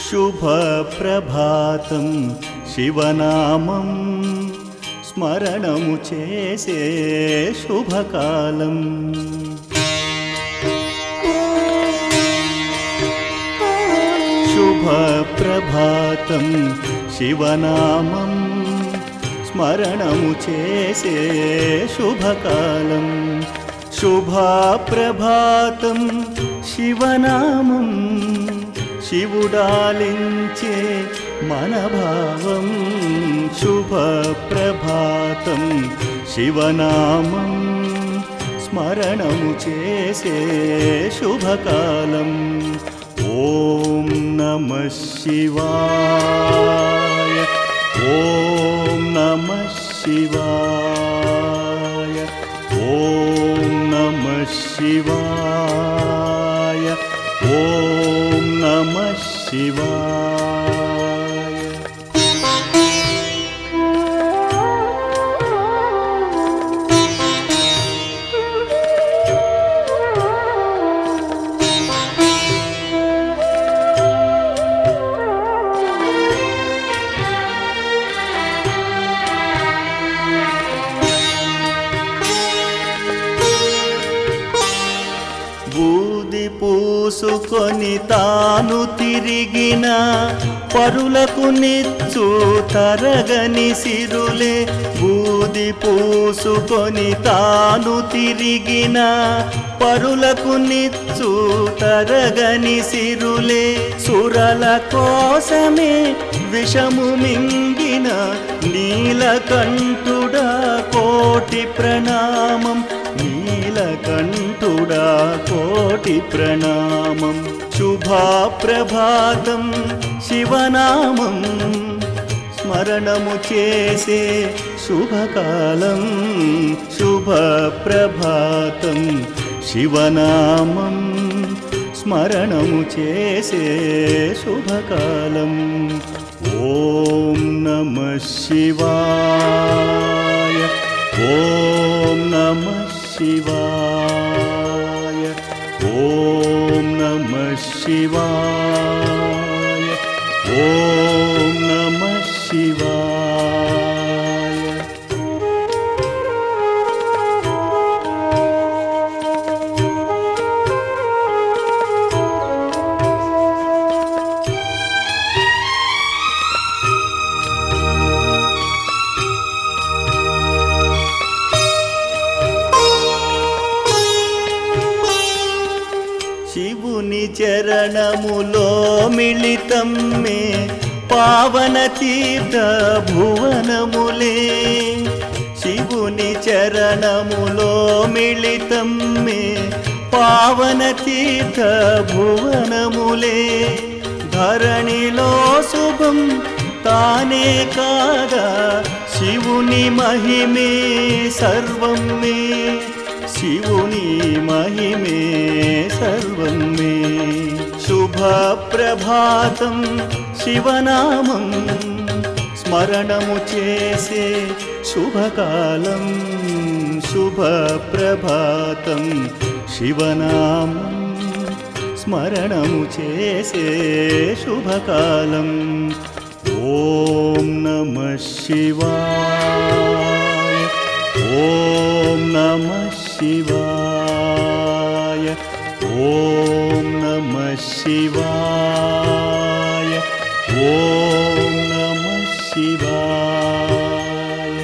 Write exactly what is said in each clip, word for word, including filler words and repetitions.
శుభప్రభాతం శివనామం స్మరణము చేసే శుభకాలం. శుభప్రభాతం శివనామం స్మరణము చేసే శుభకాలం. శుభప్రభాతం శివనామం శివుడాలించే మన భావం. శుభప్రభాతం శివనామం స్మరణము చేసే శుభకాలం. ఓం నమః శివాయ, ఓం నమః శివాయ, ఓం నమః శివాయ, ఓం నమః శివాయ. బూది పూసుకొని తాను తిరిగిన పరులకు నిచ్చు తరగని సిరులే. బూది పూసుకొని తాను తిరిగిన పరులకు నిచ్చు తరగని సిరులే. సురల కోసమే విషము మింగిన నీలకంఠుడా కోటి ప్రణామం. నీలకంఠుడా కోటి ప్రణామం. శుభప్రభాతం శివనామం స్మరణము చేసే శుభకాలం. శుభప్రభాతం శివనామం స్మరణము చేసే శుభకాలం. ఓం నమః శివాయ, ఓం నమః శివాయ, ఓం నమః శివాయ, ఓం నమః శివాయ. శివుని చరణములో మిళితం మే పావన తీర్థ భువనములే. శివుని చరణములో మిళితం మే పావన తీర్థ భువనములే. ధరణిలో శుభం తానే కాగా శివుని మహిమే సర్వం మే. శివుని మహిమే సర్వం మే. శుభప్రభాతం శివనామం స్మరణము చేసే శుభకాలం. శుభప్రభాతం శివనామం స్మరణము చేసే శుభకాలం. ఓం నమః శివాయ, ఓం నమః శివాయ, ఓం నమః శివాయ, ఓం నమః శివాయ.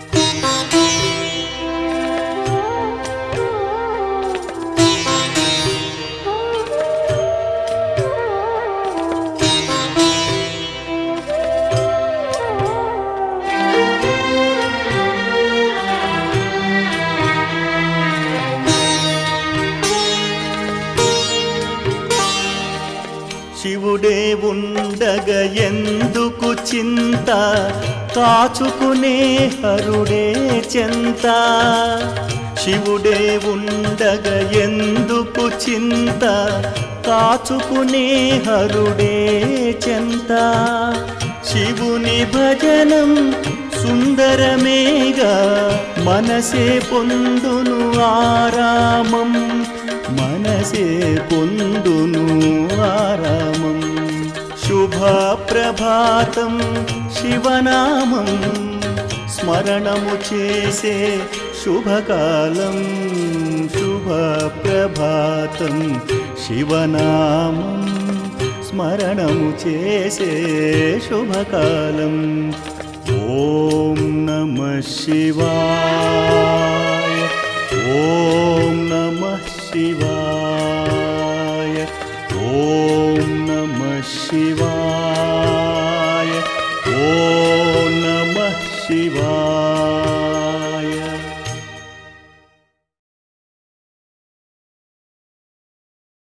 శివుడే ఉండగ ఎందుకు చింత కాచుకునే హరుడే చెంత. శివుడే ఉండగ ఎందుకు చింత కాచుకునే హరుడే చెంత. శివుని భజనం సుందరమేగా మనసే పొందును ఆరామం. మనసే పొందును ఆరామం. శుభ శుభప్రభాతం శివనామం స్మరణము చేసే శుభకాలం శుభప్రభాతం శివనామం స్మరణము చేసే శుభకాలం. ఓం నమః శివాయ ఓం నమః శివాయ ఓం నమః శివాయ.